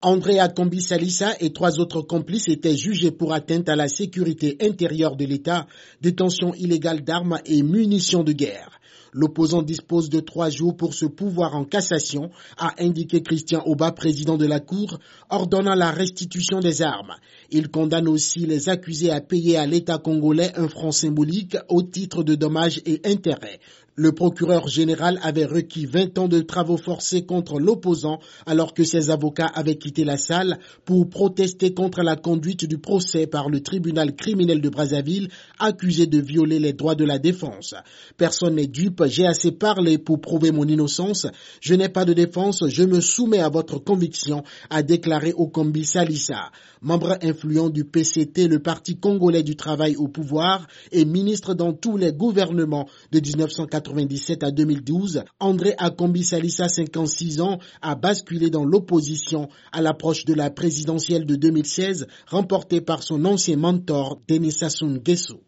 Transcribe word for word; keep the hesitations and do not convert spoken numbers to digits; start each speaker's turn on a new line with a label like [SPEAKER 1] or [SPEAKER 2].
[SPEAKER 1] André Akombi Salissa et trois autres complices étaient jugés pour atteinte à la sécurité intérieure de l'État, détention illégale d'armes et munitions de guerre. L'opposant dispose de trois jours pour se pourvoir en cassation, a indiqué Christian Auba, président de la Cour, ordonnant la restitution des armes. Il condamne aussi les accusés à payer à l'État congolais un franc symbolique au titre de dommages et intérêts. Le procureur général avait requis vingt ans de travaux forcés contre l'opposant alors que ses avocats avaient quitté la salle pour protester contre la conduite du procès par le tribunal criminel de Brazzaville accusé de violer les droits de la défense. Personne n'est dupe, j'ai assez parlé pour prouver mon innocence. Je n'ai pas de défense, je me soumets à votre conviction, a déclaré Akombi Salissa. Membre influent du P C T, le Parti congolais du travail au pouvoir, et ministre dans tous les gouvernements de dix-neuf cent quatre-vingt-dix-sept à deux mille douze, André Akombi Salissa, cinquante-six ans, a basculé dans l'opposition à l'approche de la présidentielle de deux mille seize, remportée par son ancien mentor, Denis Sassou Nguesso.